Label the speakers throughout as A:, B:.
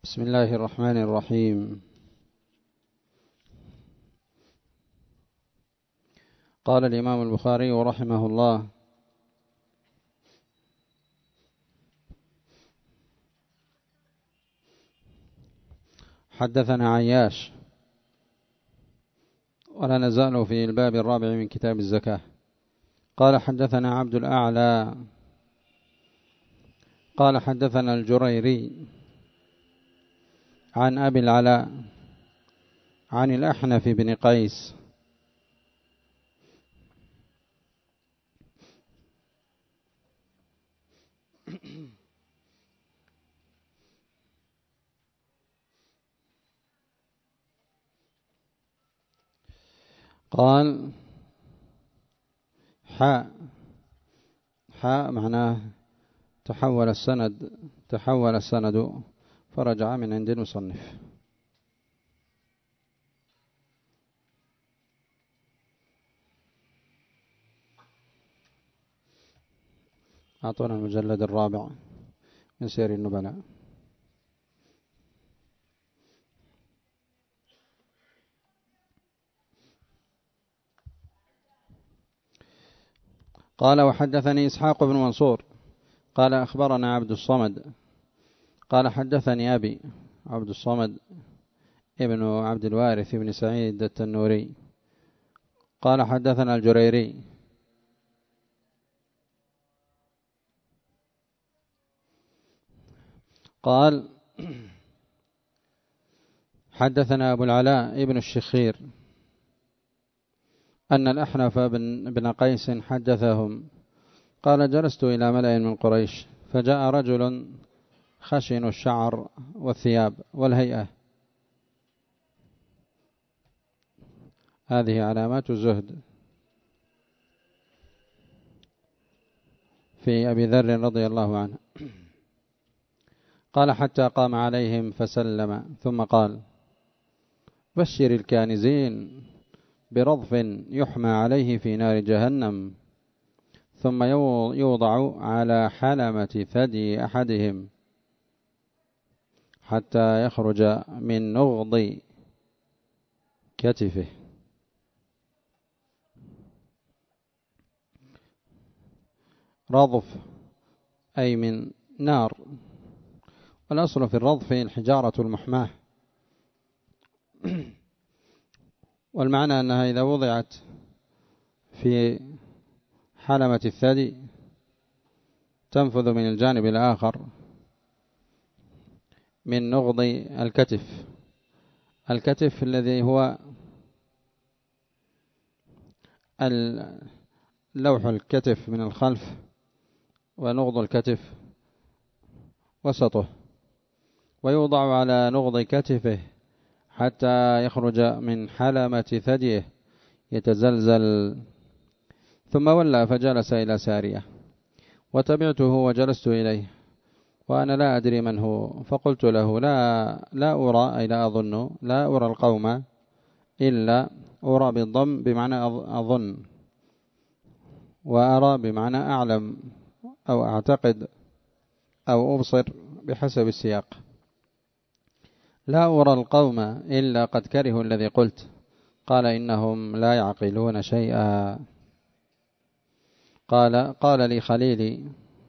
A: بسم الله الرحمن الرحيم. قال الإمام البخاري رحمه الله: حدثنا عياش، ولا نزال في الباب الرابع من كتاب الزكاة. قال حدثنا عبد الأعلى قال حدثنا الجريري عن أبي العلاء عن الأحنف بن قيس قال: حاء معناه تحول السند فرجع من عند المصنف. أعطونا المجلد الرابع من سير النبلاء. قال: وحدثني إسحاق بن منصور قال أخبرنا عبد الصمد قال حدثني أبي عبد الصمد ابن عبد الوارث بن سعيد التنوري قال حدثنا الجريري قال حدثنا أبو العلاء ابن الشخير أن الأحنف بن قيس حدثهم قال: جلست إلى ملأ من قريش فجاء رجل خشن الشعر والثياب والهيئة، هذه علامات الزهد في أبي ذر رضي الله عنه. قال: حتى قام عليهم فسلم ثم قال: بشر الكانزين برضف يحمى عليه في نار جهنم ثم يوضع على حلمة ثدي أحدهم حتى يخرج من نغض كتفه. رضف أي من نار، والأصل في الرضف الحجارة المحماة، والمعنى أنها إذا وضعت في حلمة الثدي تنفذ من الجانب الآخر من نغض الكتف الذي هو لوح الكتف من الخلف، ونغض الكتف وسطه، ويوضع على نغض كتفه حتى يخرج من حلمة ثديه يتزلزل. ثم ولى فجلس إلى سارية وتبعته وجلست إليه وأنا لا أدري من هو، فقلت له: لا أرى أي لا أظن، لا أرى القوم إلا أرى بالضم بمعنى أظن، وأرى بمعنى أعلم أو أعتقد أو أبصر بحسب السياق. لا أرى القوم إلا قد كرهوا الذي قلت. قال: إنهم لا يعقلون شيئا. قال لي خليلي.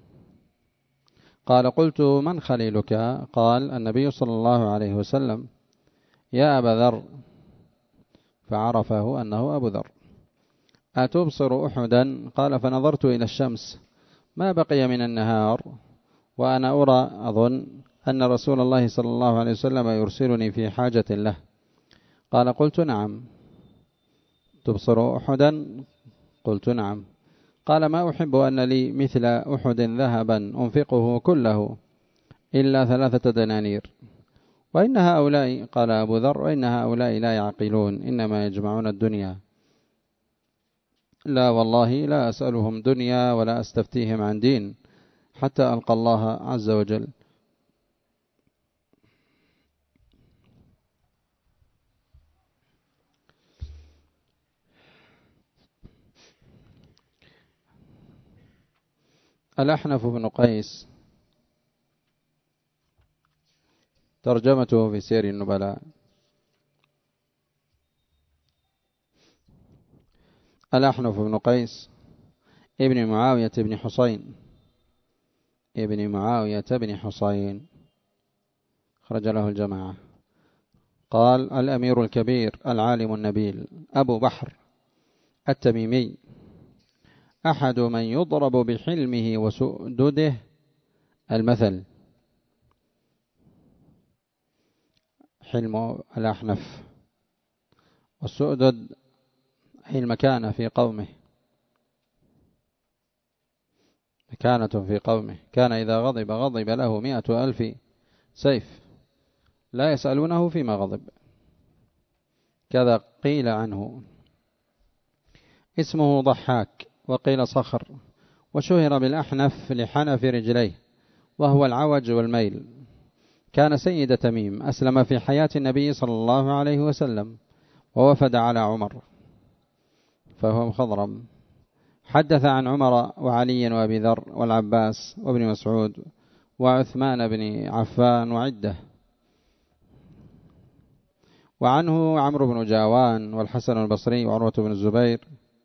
A: قال: قلت: من خليلك؟ قال: النبي صلى الله عليه وسلم. يا أبا ذر، فعرفه أنه أبو ذر. أتبصر أحدا؟ قال: فنظرت إلى الشمس ما بقي من النهار وأنا أرى أظن أن رسول الله صلى الله عليه وسلم يرسلني في حاجة له. قال: قلت: نعم. تبصر أحدا؟ قلت: نعم. قال: ما أحب أن لي مثل أحد ذهبا أنفقه كله إلا 3 دنانير. وإن هؤلاء، قال أبو ذر، وإن هؤلاء لا يعقلون، إنما يجمعون الدنيا. لا والله لا أسألهم دنيا ولا أستفتيهم عن دين حتى ألقى الله عز وجل. الأحنف بن قيس ترجمته في سير النبلاء. الأحنف بن قيس ابن معاوية بن حسين خرج له الجماعة. قال: الأمير الكبير العالم النبيل أبو بحر التميمي، أحد من يضرب بحلمه وسؤدده المثل. حلم الأحنف والسؤدد هي المكانة في قومه، مكانة في قومه. كان إذا غضب له 100,000 سيف لا يسألونه فيما غضب، كذا قيل عنه. اسمه ضحاك وقيل صخر، وشهر بالأحنف لحنف رجليه وهو العوج والميل. كان سيد تميم، أسلم في حياة النبي صلى الله عليه وسلم ووفد على عمر فهو مخضرم. حدث عن عمر وعلي وأبي ذر والعباس وابن مسعود وعثمان بن عفان وعدة. وعنه عمرو بن جاوان والحسن البصري وعروة بن الزبير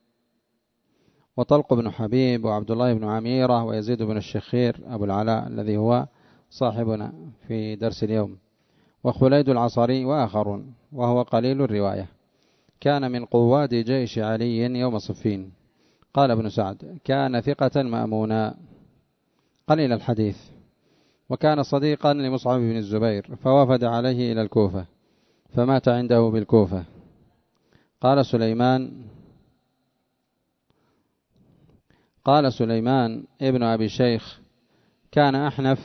A: وطلق بن حبيب وعبد الله بن عميرة ويزيد بن الشخير أبو العلاء الذي هو صاحبنا في درس اليوم، وخليد العصري وآخرون، وهو قليل الرواية. كان من قواد جيش علي يوم صفين. قال ابن سعد: كان ثقة مأمونا قليل الحديث، وكان صديقا لمصعب بن الزبير، فوفد عليه إلى الكوفة فمات عنده بالكوفة. قال سليمان ابن أبي شيخ: كان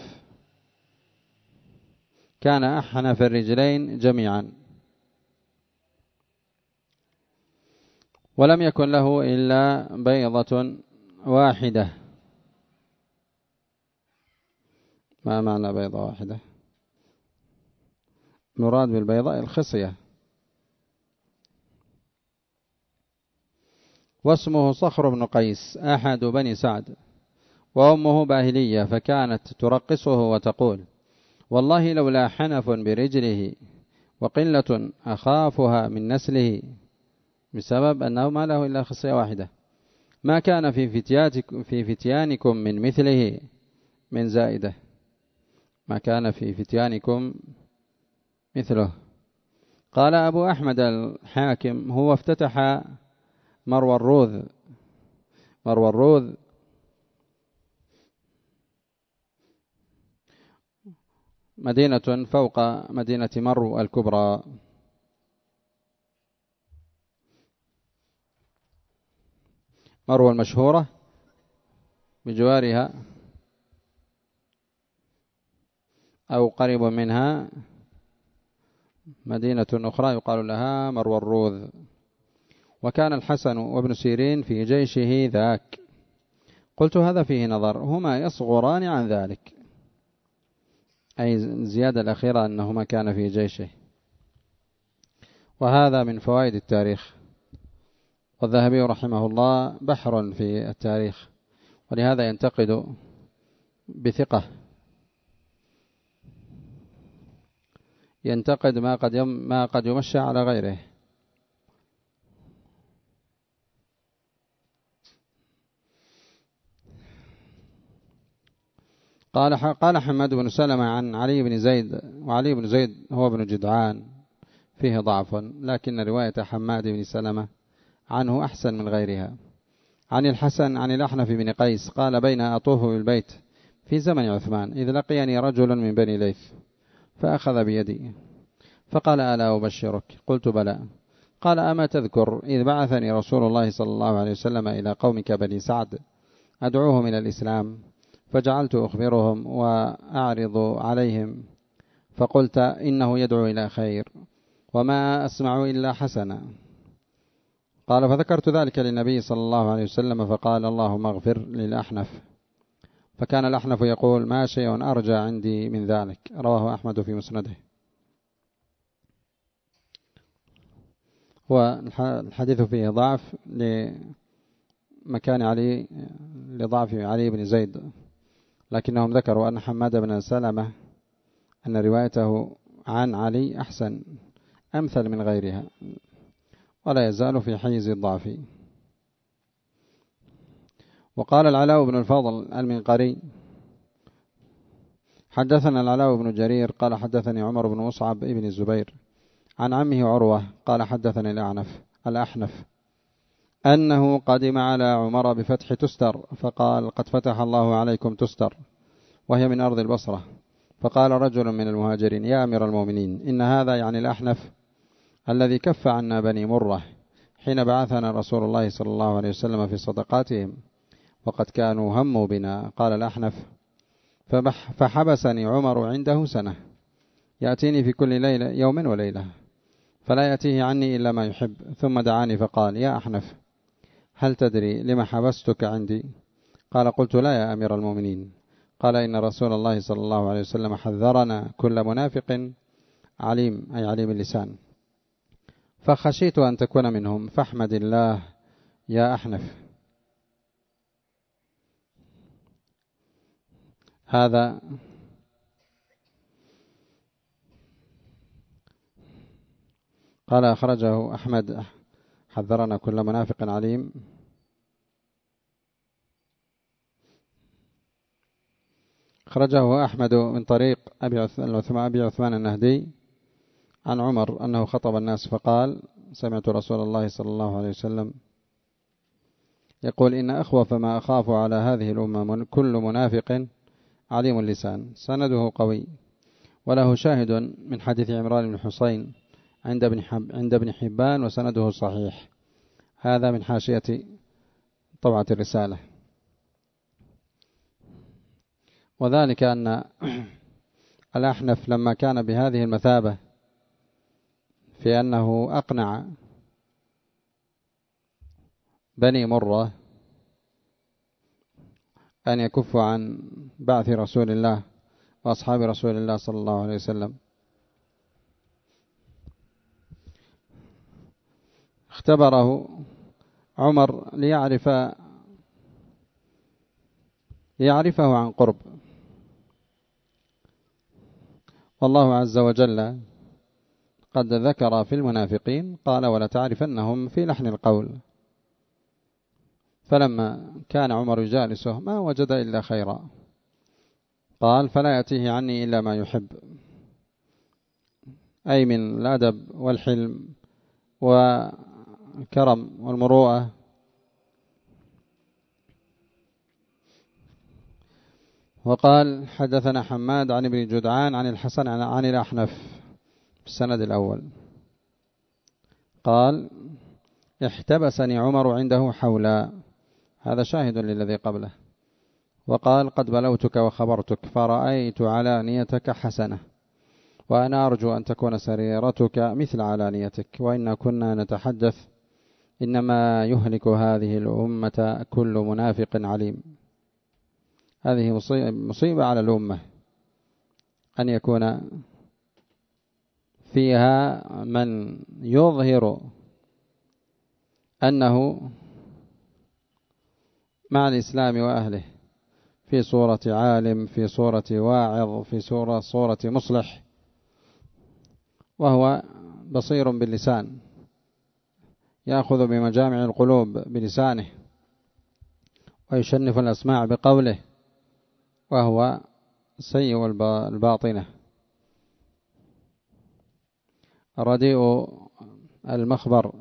A: أحنف الرجلين جميعا، ولم يكن له إلا بيضة واحدة. ما معنى بيضة واحدة؟ مراد بالبيضاء الخصية. واسمه صخر بن قيس أحد بني سعد، وأمه باهلية، فكانت ترقصه وتقول: والله لولا حنف برجله وقلة أخافها من نسله، بسبب أنه ما له إلا خصية واحدة، ما كان في فتيانكم من مثله من زائدة. ما كان في فتيانكم مثله. قال أبو أحمد الحاكم: هو افتتح مروى الروذ مدينة فوق مدينة مرو الكبرى. مرو المشهورة بجوارها أو قريب منها مدينة أخرى يقال لها مروى الروذ. وكان الحسن وابن سيرين في جيشه ذاك. قلت: هذا فيه نظر، هما يصغران عن ذلك، أي زيادة الأخيرة أنهما كان في جيشه. وهذا من فوائد التاريخ، والذهبي رحمه الله بحر في التاريخ، ولهذا ينتقد بثقة، ينتقد ما قد يمشى على غيره. قال حماد بن سلمة عن علي بن زيد، وعلي بن زيد هو ابن جدعان فيه ضعف، لكن رواية حماد بن سلمة عنه أحسن من غيرها. عن الحسن عن الأحنف بن قيس قال: بين أطوف بالبيت في زمن عثمان إذ لقيني رجل من بني ليث فأخذ بيدي فقال: ألا أبشرك؟ قلت: بلى. قال: أما تذكر إذ بعثني رسول الله صلى الله عليه وسلم إلى قومك بني سعد أدعوهم إلى الإسلام، فجعلت أخبرهم وأعرض عليهم، فقلت: إنه يدعو إلى خير وما أسمع إلا حسنا. قال: فذكرت ذلك للنبي صلى الله عليه وسلم، فقال: اللهم اغفر للأحنف. فكان الأحنف يقول: ما شيء أرجى عندي من ذلك. رواه أحمد في مسنده. والحديث فيه ضعف لضعف علي بن زيد، لكنهم ذكروا أن حماد بن سلمة أن روايته عن علي أحسن أمثل من غيرها، ولا يزال في حيز الضعف. وقال العلاء بن الفضل المنقري حدثنا العلاء بن جرير قال حدثني عمر بن مصعب بن الزبير عن عمه عروة قال حدثني الأحنف أنه قدم على عمر بفتح تستر فقال قد فتح الله عليكم تستر وهي من أرض البصرة. فقال رجل من المهاجرين يا أمير المؤمنين إن هذا يعني الأحنف الذي كف عنا بني مرة حين بعثنا رسول الله صلى الله عليه وسلم في صدقاتهم وقد كانوا هموا بنا. قال الأحنف فحبسني عمر عنده سنة يأتيني في كل ليلة يوم وليلة فلا يأتيه عني إلا ما يحب. ثم دعاني فقال يا أحنف هل تدري لما حبستك عندي؟ قال قلت لا يا أمير المؤمنين. قال إن رسول الله صلى الله عليه وسلم حذرنا كل منافق عليم أي عليم اللسان فخشيت أن تكون منهم فاحمد الله يا أحنف. هذا قال أخرجه أحمد حذرنا كل منافق عليم أخرجه أحمد من طريق أبي عثمان النهدي عن عمر أنه خطب الناس فقال سمعت رسول الله صلى الله عليه وسلم يقول إن أخوف ما أخاف على هذه الأمة كل منافق عليم اللسان. سنده قوي وله شاهد من حديث عمران بن حسين عند ابن حبان وسنده صحيح. هذا من حاشية طبعة الرسالة. وذلك أن الأحنف لما كان بهذه المثابة في أنه أقنع بني مرة أن يكفوا عن بعث رسول الله وأصحاب رسول الله صلى الله عليه وسلم اختبره عمر ليعرفه عن قرب. والله عز وجل قد ذكر في المنافقين قال ولا تعرفنهم في لحن القول. فلما كان عمر يجالسه ما وجد إلا خيرا قال فلا يأتيه عني إلا ما يحب أي من الأدب والحلم والكرم والمروءة. وقال حدثنا حماد عن ابن جدعان عن الحسن عن الأحنف في السند الأول قال احتبسني عمر عنده حولا. هذا شاهد للذي قبله. وقال قد بلوتك وخبرتك فرأيت علانيتك حسنة وأنا أرجو أن تكون سريرتك مثل علانيتك وإن كنا نتحدث إنما يهلك هذه الأمة كل منافق عليم. هذه مصيبة على الأمة أن يكون فيها من يظهر أنه مع الإسلام وأهله في صورة عالم في صورة واعظ في صورة مصلح وهو بصير باللسان يأخذ بمجامع القلوب بلسانه ويشنف الأسماع بقوله وهو سيء الباطنة رديء المخبر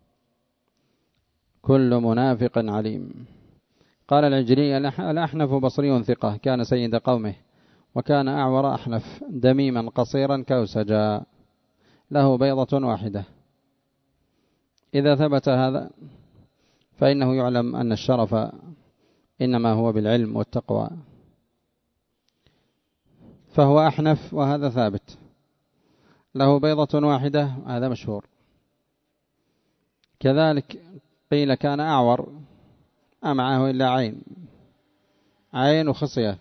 A: كل منافق عليم. قال العجلي الأحنف بصري ثقة كان سيد قومه وكان أعور أحنف دميما قصيرا كوسجا له بيضة واحدة. إذا ثبت هذا فإنه يعلم أن الشرف إنما هو بالعلم والتقوى. فهو أحنف وهذا ثابت له بيضة واحدة هذا مشهور. كذلك قيل كان أعور ما معه إلا عين وخصية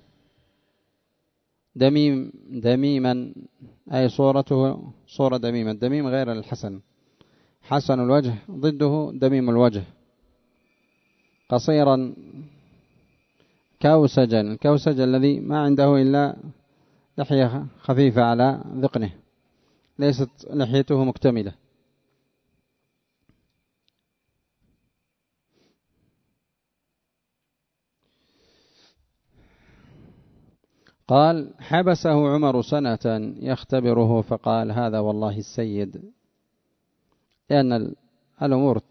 A: دميما أي صورته صورة دميما دميم غير الحسن حسن الوجه ضده دميم الوجه قصيرا كوسجا الذي ما عنده إلا لحية خفيفة على ذقنه ليست لحيته مكتملة. قال حبسه عمر سنة يختبره فقال هذا والله السيد، لأن الأمور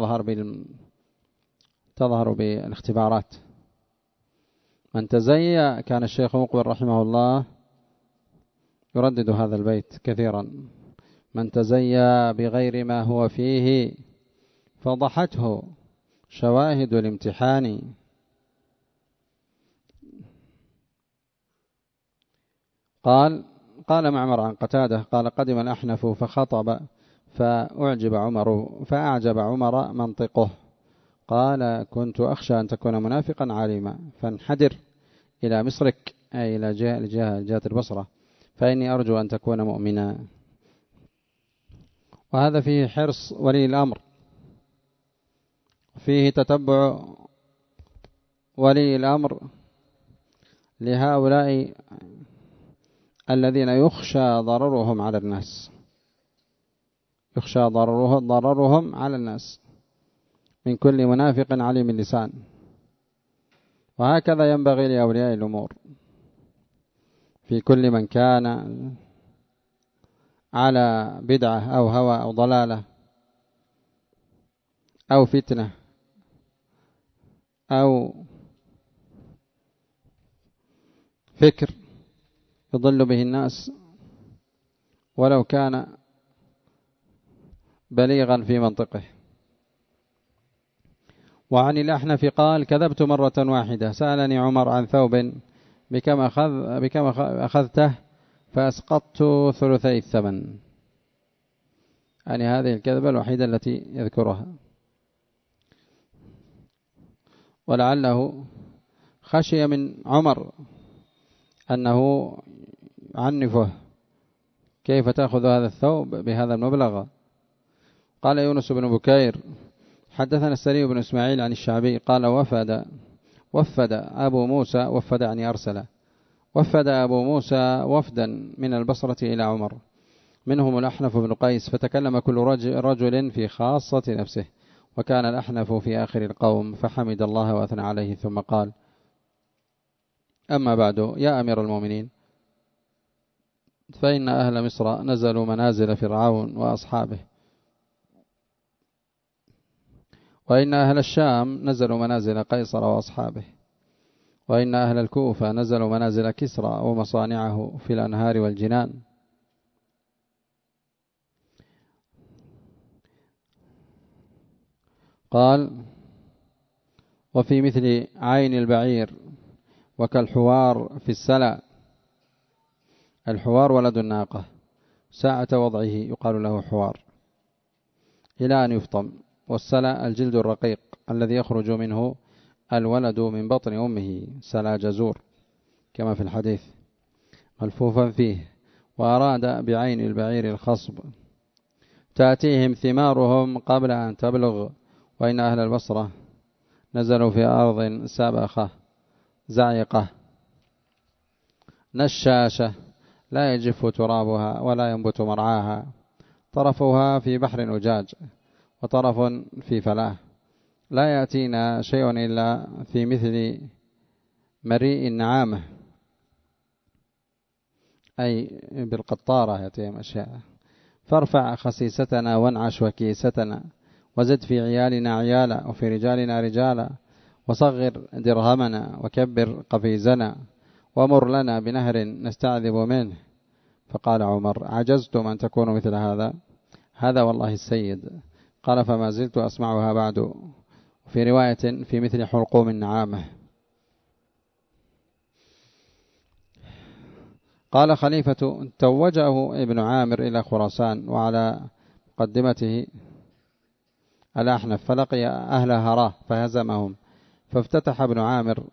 A: تظهر بالاختبارات. من تزيى، كان الشيخ مقبل رحمه الله يردد هذا البيت كثيرا، من تزيى بغير ما هو فيه فضحته شواهد الامتحان. قال معمر عن قتادة قال قدم الأحنف فخطب فأعجب عمر منطقه، قال كنت أخشى أن تكون منافقا عالما فانحدر إلى مصرك، أي إلى جهة البصرة، فإني أرجو أن تكون مؤمنا. وهذا فيه حرص ولي الأمر، فيه تتبع ولي الأمر لهؤلاء الذين يخشى ضررهم على الناس، يخشى ضررهم على الناس من كل منافق عليم اللسان. وهكذا ينبغي لأولياء الأمور في كل من كان على بدعة أو هوى أو ضلالة أو فتنة أو فكر يضل به الناس ولو كان بليغا في منطقه. وعن الأحنف قال كذبت مرة واحدة، سألني عمر عن ثوب بكم أخذته فأسقطت ثلثي الثمن، يعني هذه الكذبة الوحيدة التي يذكرها. ولعله خشي من عمر أنه عنفه، كيف تأخذ هذا الثوب بهذا المبلغ؟ قال يونس بن بكير حدثنا السري بن إسماعيل عن الشعبي قال وفد أبو موسى، وفد يعني أرسل، وفد أبو موسى وفدا من البصرة إلى عمر، منهم الأحنف بن قيس، فتكلم كل رجل في خاصة نفسه، وكان الأحنف في آخر القوم، فحمد الله وأثنى عليه ثم قال أما بعد يا أمير المؤمنين، فإن أهل مصر نزلوا منازل فرعون وأصحابه، وإن أهل الشام نزلوا منازل قيصر وأصحابه، وإن أهل الكوفة نزلوا منازل كسرى ومصانعه في الأنهار والجنان. قال وفي مثل عين البعير وكالحوار في السلع، الحوار ولد الناقة، ساعة وضعه يقال له حوار إلى أن يفطم، والسلع الجلد الرقيق الذي يخرج منه الولد من بطن أمه، سلع جزور كما في الحديث ملفوفا فيه. وأراد بعين البعير الخصب، تأتيهم ثمارهم قبل أن تبلغ. وإن أهل البصرة نزلوا في أرض سابخة زعيقة نشاشة لا يجف ترابها ولا ينبت مرعاها، طرفها في بحر أجاج وطرف في فلاة، لا يأتينا شيء إلا في مثل مريء النعامة، أي بالقطارة يأتيهم أشياء. فارفع خسيستنا وانعش وكيستنا، وزد في عيالنا عيالا وفي رجالنا رجالا، وصغر درهمنا وكبر قفيزنا، ومر لنا بنهر نستعذب منه. فقال عمر عجزتم أن تكونوا مثل هذا والله السيد. قال فما زلت أسمعها بعد. في رواية في مثل حلقوم النعامة. قال خليفة توجه ابن عامر إلى خراسان، وعلى مقدمته الأحنف، فلقي أهل هراه فهزمهم، فافتتح ابن عامر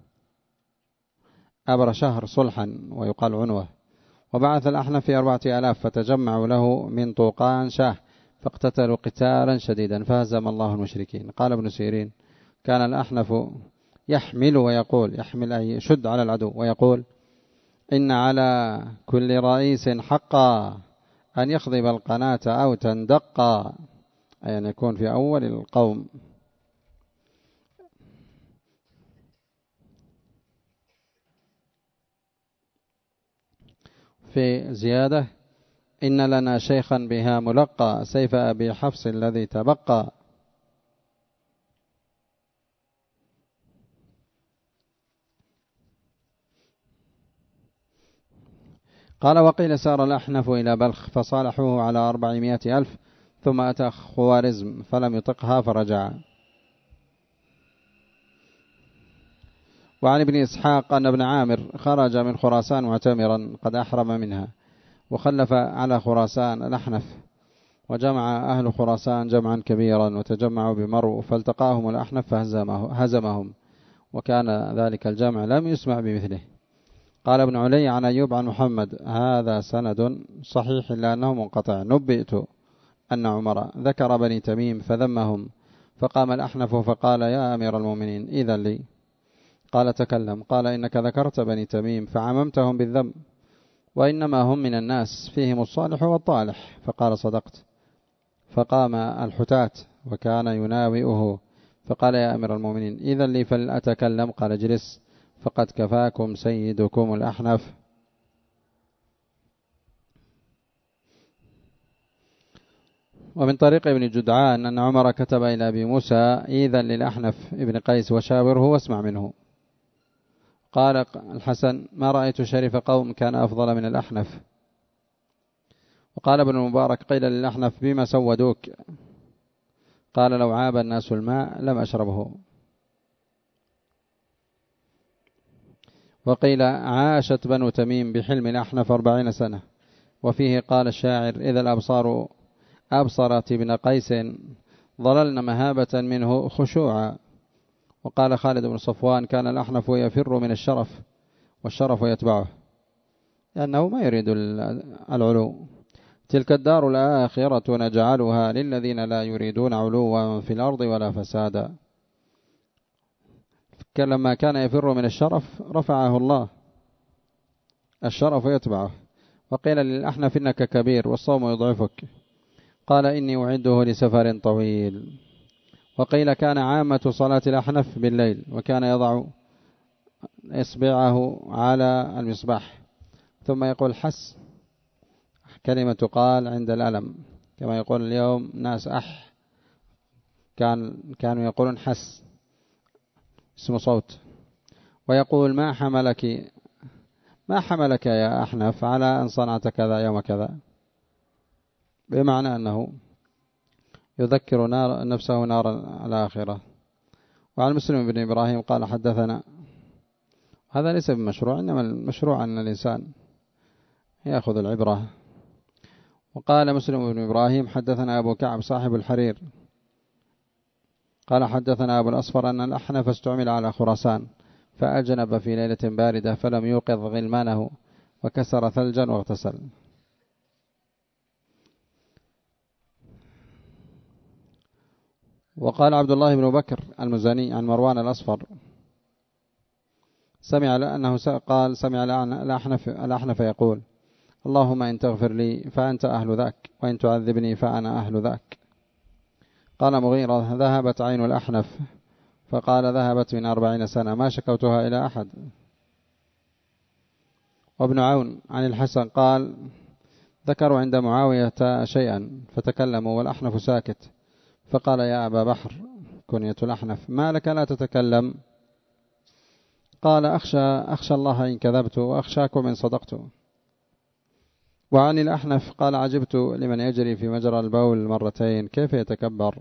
A: أبر شهر صلحا ويقال عنوة، وبعث الأحنف في 4000 فتجمعوا له من طوقان شاه، فاقتتلوا قتالا شديدا فهزم الله المشركين. قال ابن سيرين كان الأحنف يحمل ويقول، يحمل أي يشد على العدو ويقول إن على كل رئيس حقا أن يخضب القناة أو تندق، أي أن يكون في أول القوم. في زيادة: إن لنا شيخا بها ملقى سيف أبي حفص الذي تبقى. قال: وقيل سار الأحنف إلى بلخ فصالحوه على 400 ألف، ثم أتى خوارزم فلم يطقها فرجع. وعن ابن إسحاق أن ابن عامر خرج من خراسان معتمرا قد أحرم منها، وخلف على خراسان الأحنف، وجمع أهل خراسان جمعا كبيرا وتجمعوا بمرو، فالتقاهم الأحنف فهزمهم، وكان ذلك الجمع لم يسمع بمثله. قال ابن علي عن أيوب عن محمد: هذا سند صحيح إلا أنه منقطع. نبئت أن عمر ذكر بني تميم فذمهم، فقام الأحنف فقال: يا أمير المؤمنين إذن لي. قال: تكلم. قال: إنك ذكرت بني تميم فعممتهم بالذم، وإنما هم من الناس فيهم الصالح والطالح. فقال: صدقت. فقام الحتات وكان يناوئه فقال: يا أمير المؤمنين إذن لي فلأتكلم. قال: اجلس فقد كفاكم سيدكم الأحنف. ومن طريق ابن جدعان أن عمر كتب إلى أبي موسى: إذن للأحنف ابن قيس وشاوره واسمع منه. قال الحسن: ما رأيت شريف قوم كان أفضل من الأحنف. وقال ابن المبارك: قيل للأحنف: بما سودوك؟ قال: لو عاب الناس الماء لم أشربه. وقيل: عاشت بنو تميم بحلم الأحنف 40 سنة. وفيه قال الشاعر: إذا الأبصار أبصرت ابن قيس ظللن مهابة منه خشوعا. وقال خالد بن صفوان: كان الأحنف يفر من الشرف والشرف يتبعه، لأنه ما يريد العلو. تلك الدار الآخرة نجعلها للذين لا يريدون علوا في الأرض ولا فسادا. لما كان يفر من الشرف رفعه الله، الشرف يتبعه. وقيل للأحنف: إنك كبير والصوم يضعفك. قال: إني أعده لسفر طويل. وقيل: كان عامة صلاة الأحنف بالليل، وكان يضع إصبعه على المصباح ثم يقول حس، كلمة تقال عند الألم، كما يقول اليوم ناس كانوا يقولون حس، اسم صوت. ويقول: ما حملك يا أحنف على أن صنعت كذا يوم كذا، بمعنى أنه يذكر نفسه نار الآخرة. وعن مسلم بن إبراهيم قال: حدثنا، هذا ليس بمشروع، إنما المشروع أن الإنسان يأخذ العبرة. وقال مسلم بن إبراهيم: حدثنا أبو كعب صاحب الحرير قال: حدثنا أبو الأصفر أن الأحنف استعمل على خراسان فأجنب في ليلة باردة فلم يوقظ غلمانه وكسر ثلجا واغتسل. وقال عبد الله بن بكر المزني عن مروان الأصفر: سمع الأحنف يقول: اللهم إن تغفر لي فأنت أهل ذاك، وإن تعذبني فأنا أهل ذاك. قال مغيرة: ذهبت عين الأحنف، فقال: ذهبت من 40 سنة ما شكوتها إلى أحد. وابن عون عن الحسن قال: ذكروا عند معاوية شيئا فتكلموا والأحنف ساكت، فقال: يا أبا بحر، كنية الأحنف، ما لك لا تتكلم؟ قال: أخشى الله إن كذبت وأخشاكم إن صدقت. وعن الأحنف قال: عجبت لمن يجري في مجرى البول مرتين كيف يتكبر.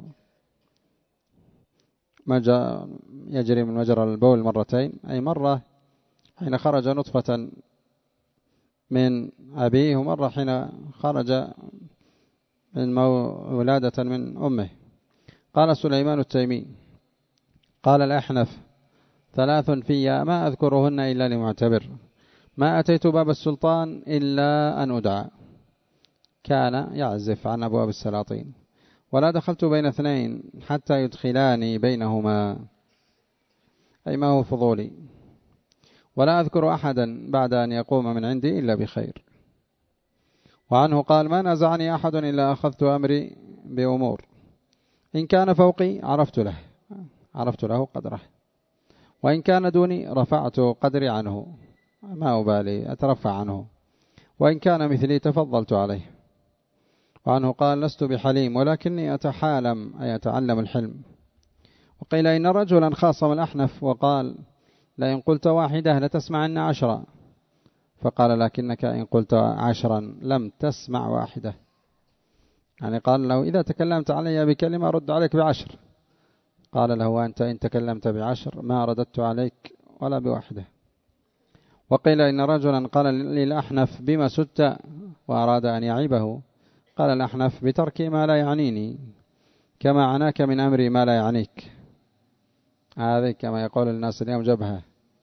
A: يجري من مجرى البول مرتين، أي مرة حين خرج نطفة من أبيه، ومرة حين خرج من ولادة من أمه. قال سليمان التيمي: قال الأحنف: 3 في ما أذكرهن إلا لمعتبر، ما أتيت باب السلطان إلا أن أدعى. كان يعزف عن أبواب السلاطين، ولا دخلت بين 2 حتى يدخلاني بينهما، أي ما هو فضولي، ولا أذكر أحدا بعد أن يقوم من عندي إلا بخير. وعنه قال ما نازعني أحد إلا أخذت أمري بأمور إن كان فوقي عرفت له قدره، وإن كان دوني رفعت قدري عنه، ما أبالي أترفع عنه، وإن كان مثلي تفضلت عليه. وعنه قال لست بحليم ولكني أتحالم أي أتعلم الحلم. وقيل إن رجلا خاصم الأحنف وقال لئن قلت واحدة لتسمعن 10، فقال لكنك إن قلت 10 لم تسمع واحدة، يعني قال له إذا تكلمت علي بكلمة رد عليك ب10. قال له وأنت إن تكلمت ب10 ما رددت عليك ولا بواحدة. وقيل إن رجلا قال للأحنف بما سدت وأراد أن يعيبه، قال الأحنف بترك ما لا يعنيني كما عناك من أمري ما لا يعنيك. هذه كما يقول الناس اليوم جبهة،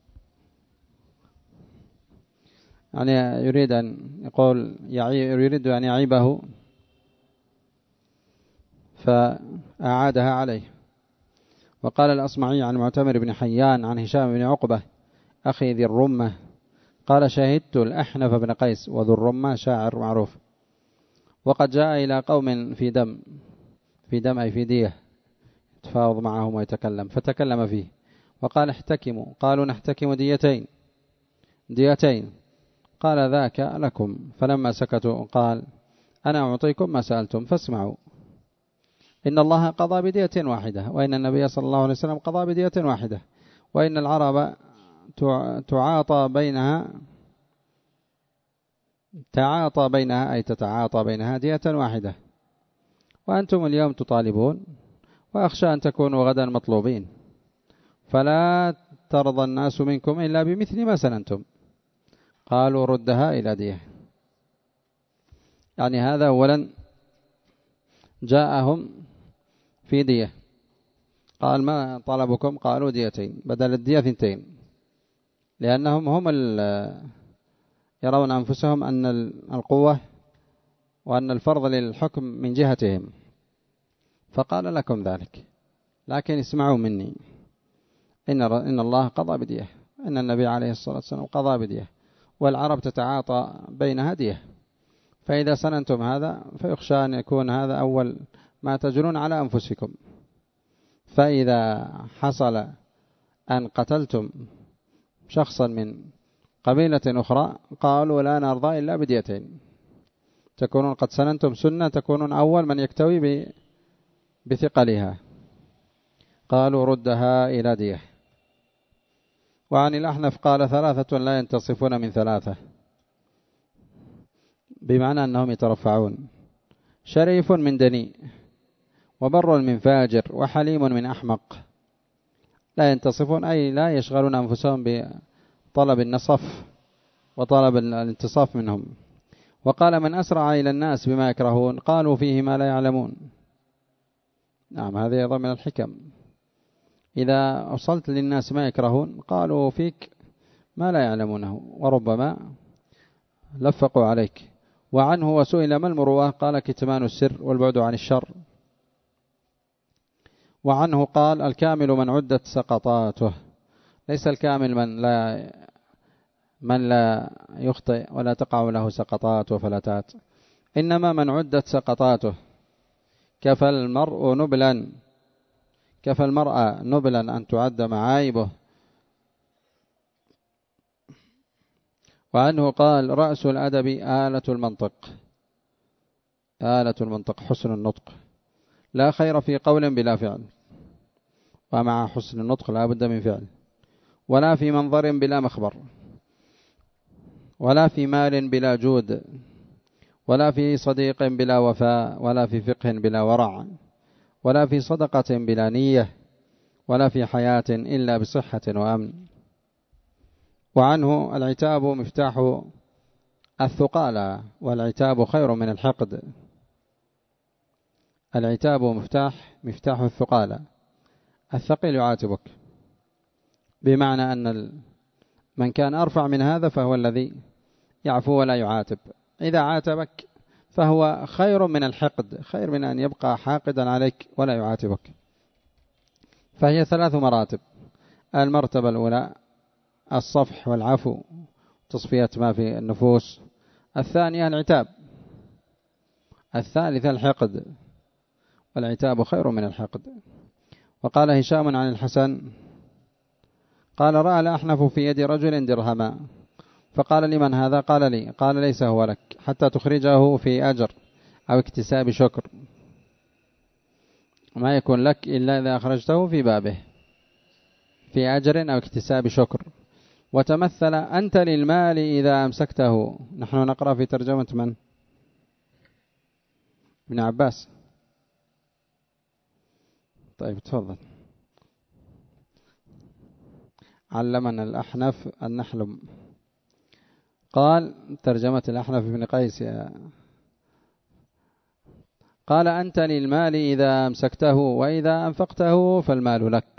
A: يعني يريد أن يعيبه فأعادها عليه. وقال الأصمعي عن معتمر بن حيان عن هشام بن عقبة أخي ذي الرمة قال شهدت الأحنف بن قيس، وذو الرمة شاعر معروف، وقد جاء إلى قوم في دم أي في دية، يتفاوض معهم ويتكلم، فتكلم فيه وقال احتكموا، قالوا نحتكم ديتين، قال ذاك لكم، فلما سكتوا قال أنا أعطيكم ما سألتم فاسمعوا، إن الله قضى بدية واحدة، وإن النبي صلى الله عليه وسلم قضى بدية واحدة، وإن العرب تعاطى بينها أي تتعاطى بينها دية واحدة، وأنتم اليوم تطالبون، وأخشى أن تكونوا غدا مطلوبين، فلا ترضى الناس منكم إلا بمثل ما سننتم. قالوا ردها إلى دية. يعني هذا أولا جاءهم في دية، قال ما طلبكم؟ قالوا ديتين بدل الدية 2، لأنهم هم يرون أنفسهم أن القوة وأن الفرض للحكم من جهتهم، فقال لكم ذلك، لكن اسمعوا مني، إن الله قضى بدية، إن النبي عليه الصلاة والسلام قضى بدية، والعرب تتعاطى بينها دية، فإذا سننتم هذا فيخشى أن يكون هذا أول ما تجرون على أنفسكم، فإذا حصل أن قتلتم شخصا من قبيلة أخرى قالوا لا نرضى إلا بديتين، تكونون قد سننتم سنة، تكونون أول من يكتوي بثقلها. قالوا ردها إلى دية. وعن الأحنف قال 3 لا ينتصفون من 3، بمعنى أنهم يترفعون، شريف من دنيء، وبر من فاجر، وحليم من أحمق. لا ينتصفون أي لا يشغلون أنفسهم بطلب النصف وطلب الانتصاف منهم. وقال من أسرع إلى الناس بما يكرهون قالوا فيه ما لا يعلمون. نعم، هذه أيضا من الحكم، إذا وصلت للناس ما يكرهون قالوا فيك ما لا يعلمونه، وربما لفقوا عليك. وعنه وسئل ما المروءة قال كتمان السر والبعد عن الشر. وعنه قال الكامل من عدت سقطاته، ليس الكامل من لا يخطئ ولا تقع له سقطات وفلتات، إنما من عدت سقطاته. كفى المرأة نبلا أن تعد معايبه. وعنه قال رأس الأدب آلة المنطق حسن النطق، لا خير في قول بلا فعل، ومع حسن النطق لا بد من فعل، ولا في منظر بلا مخبر، ولا في مال بلا جود، ولا في صديق بلا وفاء، ولا في فقه بلا ورع، ولا في صدقة بلا نية، ولا في حياة إلا بصحة وأمن. وعنه العتاب مفتاح الثقالى، والعتاب خير من الحقد. العتاب مفتاح الثقالى، الثقيل يعاتبك، بمعنى أن من كان أرفع من هذا فهو الذي يعفو ولا يعاتب. إذا عاتبك فهو خير من الحقد، خير من أن يبقى حاقدا عليك ولا يعاتبك. فهي 3 مراتب. المرتبة الأولى الصفح والعفو، تصفية ما في النفوس. الثانية العتاب، الثالث الحقد، والعتاب خير من الحقد. وقال هشام عن الحسن قال رأى الأحنف في يد رجل درهما، فقال لمن هذا؟ قال لي. قال ليس هو لك حتى تخرجه في أجر أو اكتساب شكر، ما يكون لك إلا إذا أخرجته في بابه في أجر أو اكتساب شكر. وتمثل أنت للمال إذا أمسكته. نحن نقرأ في ترجمة من؟ ابن عباس. طيب تفضل. علمنا الأحنف أن نحلم. قال ترجمة الأحنف بن قيس قال أنت للمال إذا أمسكته وإذا أنفقته فالمال لك.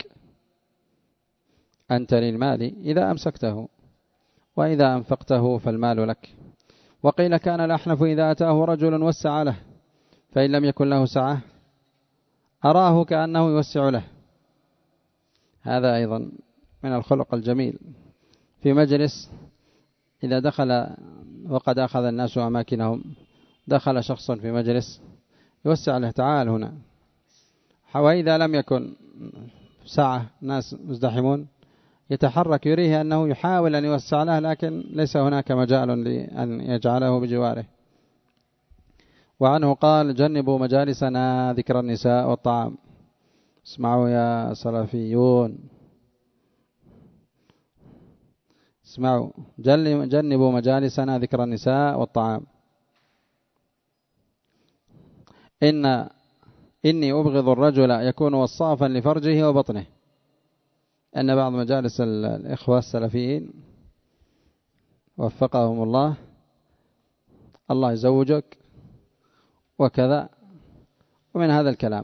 A: أنت للمال إذا أمسكته وإذا أنفقته فالمال لك. وقيل كان الأحنف إذا أتاه رجل وسع له، فإن لم يكن له سعة أراه كأنه يوسع له. هذا أيضا من الخلق الجميل في مجلس. إذا دخل وقد أخذ الناس أماكنهم، دخل شخص في مجلس يوسع له، تعال هنا. وإذا لم يكن سعة، ناس مزدحمون، يتحرك يريه أنه يحاول أن يوسع له، لكن ليس هناك مجال لأن يجعله بجواره. وعنه قال جنبوا مجالسنا ذكر النساء والطعام. اسمعوا يا سلفيون، اسمعوا، جنبوا مجالسنا ذكر النساء والطعام. إني أبغض الرجل يكون وصافا لفرجه وبطنه. أن بعض مجالس الإخوة السلفيين وفقهم الله، الله يزوجك وكذا، ومن هذا الكلام.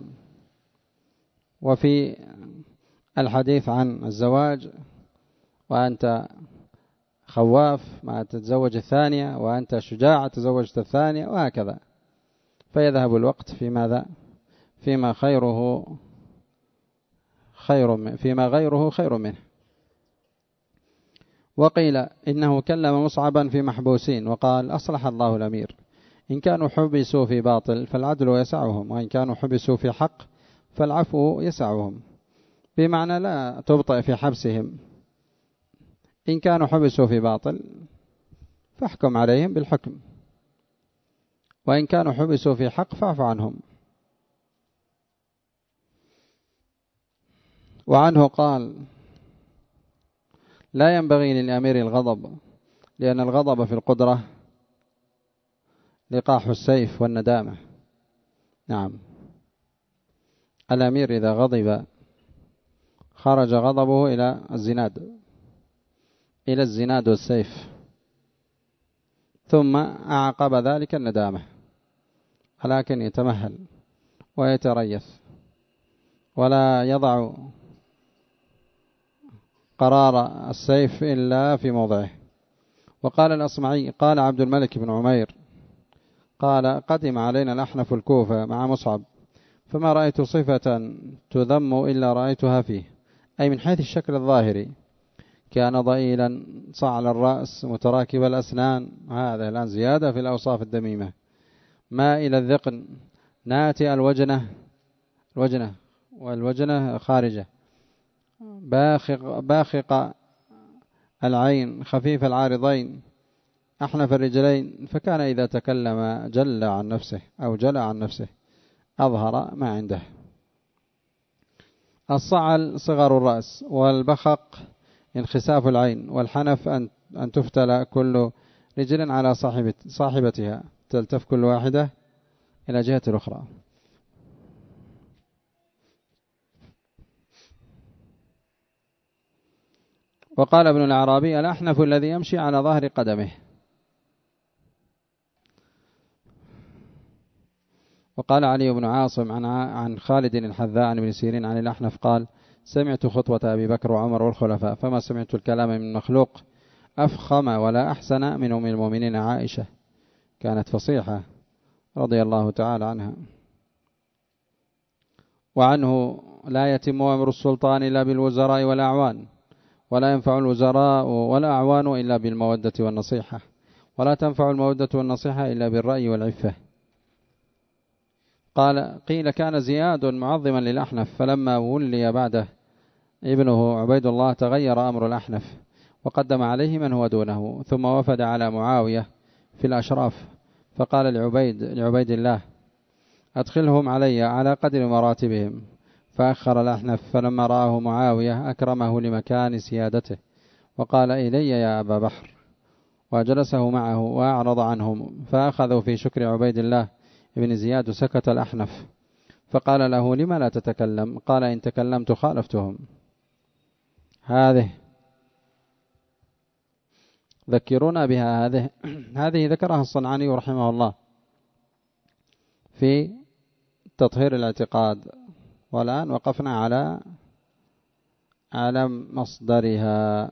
A: وفي الحديث عن الزواج، وأنت خواف ما تتزوج الثانية، وأنت شجاع تزوجت الثانية، وهكذا. فيذهب الوقت في ماذا؟ فيما غيره خير منه. وقيل إنه كلم مصعبا في محبوسين وقال أصلح الله الأمير، إن كانوا حبسوا في باطل فالعدل يسعهم، وإن كانوا حبسوا في حق فالعفو يسعهم. بمعنى لا تبطئ في حبسهم. إن كانوا حبسوا في باطل فاحكم عليهم بالحكم، وإن كانوا حبسوا في حق فاعف عنهم. وعنه قال لا ينبغي للأمير الغضب، لأن الغضب في القدرة لقاح السيف والندامة. نعم، الأمير إذا غضب خرج غضبه إلى الزناد والسيف، ثم أعقب ذلك الندامة، ولكن يتمهل ويتريث ولا يضع قرار السيف إلا في موضعه. وقال الأصمعي قال عبد الملك بن عمير قال قدم علينا الأحنف الكوفة مع مصعب، فما رأيت صفة تذم إلا رأيتها فيه، أي من حيث الشكل الظاهري. كان ضئيلا صعل الرأس متراكب الأسنان، هذا الآن زيادة في الأوصاف الذميمة. مائل الذقن، ناتئ والوجنة خارجة، باخق العين، خفيف العارضين، أحنف الرجلين. فكان إذا تكلم جل عن نفسه أظهر ما عنده. الصعل صغر الرأس، والبخق انخساف العين، والحنف أن تفتل كل رجل على صاحبتها، تلتف كل واحدة إلى جهة الأخرى. وقال ابن العربي الأحنف الذي يمشي على ظهر قدمه. وقال علي بن عاصم عن خالد الحذاء عن ابن سيرين عن الأحنف قال سمعت خطوة أبي بكر وعمر والخلفاء، فما سمعت الكلام من مخلوق أفخم ولا أحسن من أم المؤمنين عائشة، كانت فصيحة رضي الله تعالى عنها. وعنه لا يتم أمر السلطان إلا بالوزراء والأعوان، ولا ينفع الوزراء والأعوان إلا بالمودة والنصيحة، ولا تنفع المودة والنصيحة إلا بالرأي والعفة. قال قيل كان زياد معظما للأحنف، فلما ولي بعده ابنه عبيد الله تغير أمر الأحنف وقدم عليه من هو دونه، ثم وفد على معاوية في الأشراف، فقال لعبيد الله أدخلهم علي على قدر مراتبهم، فأخر الأحنف، فلما رآه معاوية أكرمه لمكان سيادته وقال إلي يا أبا بحر، وجلسه معه وأعرض عنهم، فأخذوا في شكر عبيد الله ابن زياد. سكت الأحنف فقال له لما لا تتكلم؟ قال إن تكلمت خالفتهم. هذه ذكرونا بها. هذه ذكرها الصنعاني رحمه الله في تطهير الاعتقاد، والآن وقفنا على مصدرها.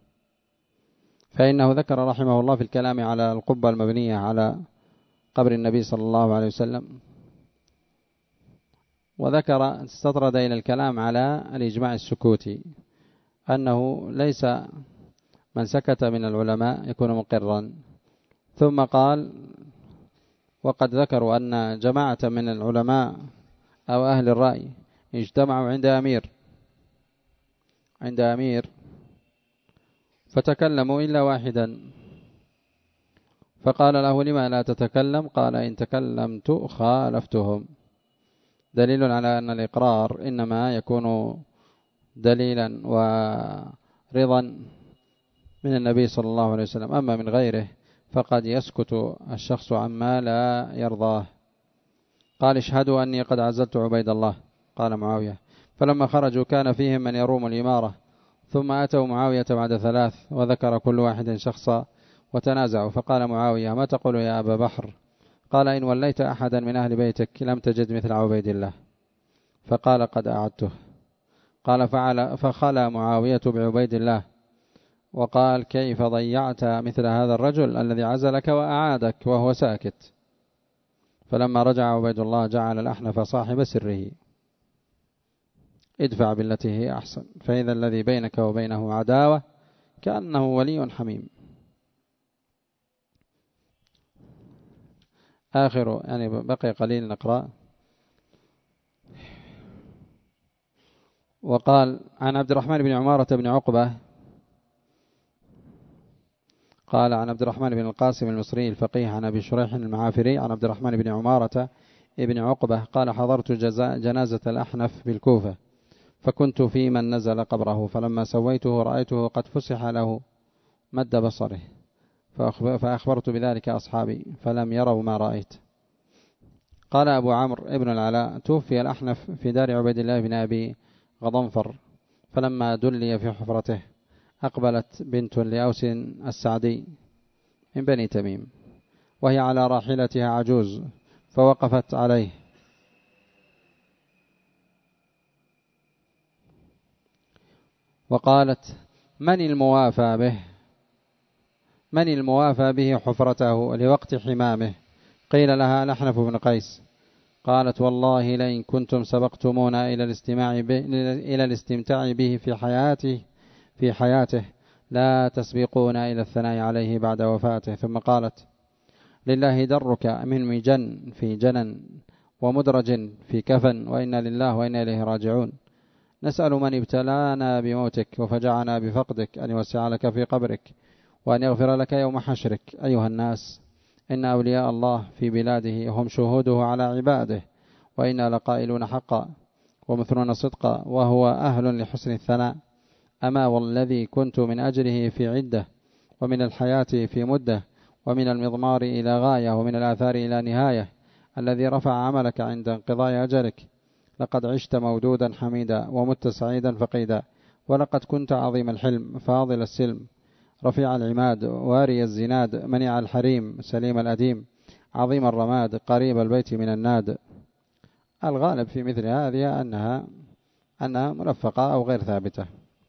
A: فإنه ذكر رحمه الله في الكلام على القبة المبنية على قبر النبي صلى الله عليه وسلم، وذكر استطرد إلى الكلام على الإجماع السكوتي، أنه ليس من سكت من العلماء يكون مقرا. ثم قال وقد ذكروا أن جماعة من العلماء أو أهل الرأي اجتمعوا عند أمير فتكلموا إلا واحدا، فقال له لما لا تتكلم؟ قال إن تكلمت خالفتهم. دليل على أن الإقرار إنما يكون دليلا ورضا من النبي صلى الله عليه وسلم، أما من غيره فقد يسكت الشخص عما لا يرضاه. قال اشهدوا أني قد عزلت عبيد الله. قال معاوية فلما خرجوا كان فيهم من يروم الإمارة، ثم أتوا معاوية بعد 3 وذكر كل واحد شخصا وتنازعوا، فقال معاوية ما تقول يا أبا بحر؟ قال إن وليت أحدا من أهل بيتك لم تجد مثل عبيد الله. فقال قد أعدته. قال فخلى معاوية بعبيد الله وقال كيف ضيعت مثل هذا الرجل الذي عزلك وأعادك وهو ساكت؟ فلما رجع عبيد الله جعل الأحنف صاحب سره ادفع بالتي هي أحسن، فإذا الذي بينك وبينه عداوة كأنه ولي حميم. آخر يعني بقي قليل نقرأ. وقال عن عبد الرحمن بن عمارة بن عقبة قال عن عبد الرحمن بن القاسم المصري الفقيه عن أبي شريح المعافري عن عبد الرحمن بن عمارة ابن عقبة قال حضرت جنازة الأحنف بالكوفة، فكنت في من نزل قبره، فلما سويته رأيته قد فسح له مد بصره، فأخبرت بذلك أصحابي فلم يروا ما رأيت. قال أبو عمرو ابن العلاء توفي الأحنف في دار عبيد الله بن أبي غضنفر، فلما دلي في حفرته أقبلت بنت لأوس السعدي من بني تميم وهي على راحلتها عجوز، فوقفت عليه وقالت من الموافى به حفرته لوقت حمامه؟ قيل لها الأحنف بن قيس. قالت والله لئن كنتم سبقتمونا إلى الاستمتاع به في حياته لا تسبقونا إلى الثناء عليه بعد وفاته. ثم قالت لله درك من مجن في جنن ومدرج في كفن، وإنا لله وإنا إليه راجعون. نسأل من ابتلانا بموتك وفجعنا بفقدك أن يوسع لك في قبرك وأن يغفر لك يوم حشرك. أيها الناس إن أولياء الله في بلاده هم شهوده على عباده، وإنا لقائلون حقا ومثلون صدقا، وهو أهل لحسن الثناء. أما والذي كنت من أجله في عدة، ومن الحياة في مدة، ومن المضمار إلى غاية، ومن الآثار إلى نهاية، الذي رفع عملك عند انقضاء أجلك. لقد عشت مودودا حميدا ومت سعيدا فقيدا، ولقد كنت عظيم الحلم فاضل السلم، رفيع العماد واري الزناد، منيع الحريم سليم الأديم، عظيم الرماد قريب البيت من الناد. الغالب في مثل هذه أنها مرفقة أو غير ثابتة.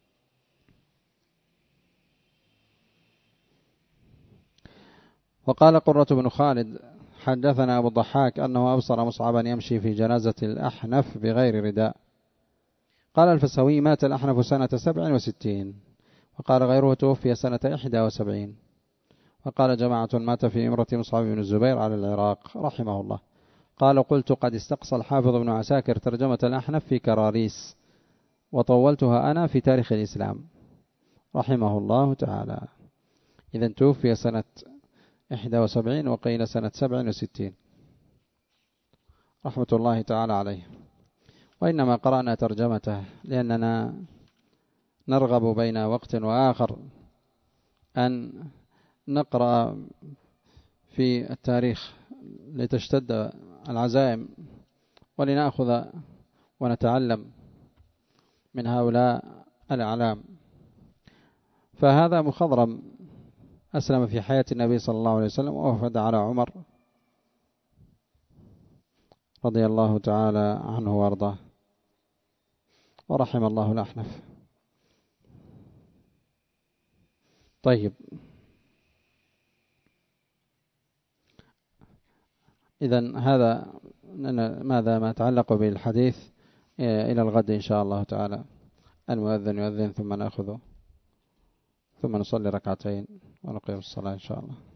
A: وقال قرة بن خالد حدثنا أبو الضحاك أنه أبصر مصعبا يمشي في جنازة الأحنف بغير رداء. قال الفسوي مات الأحنف سنة 67، وقال غيره توفي سنة 71. وقال جماعة مات في إمرة مصعب بن الزبير على العراق رحمه الله. قال قلت قد استقصى الحافظ ابن عساكر ترجمة الأحنف في كراريس وطولتها أنا في تاريخ الإسلام رحمه الله تعالى. إذن توفي سنة 71 وقيل سنة 67 رحمة الله تعالى عليه. وإنما قرأنا ترجمته لأننا نرغب بين وقت وآخر أن نقرأ في التاريخ لتشتد العزائم ولنأخذ ونتعلم من هؤلاء الأعلام. فهذا مخضرم أسلم في حياة النبي صلى الله عليه وسلم ووفد على عمر رضي الله تعالى عنه وارضاه ورحم الله الأحنف. طيب، إذن هذا ماذا ما يتعلق بالحديث إلى الغد إن شاء الله تعالى. المؤذن يؤذن ثم نأخذه ثم نصلي ركعتين ونقيم الصلاة إن شاء الله.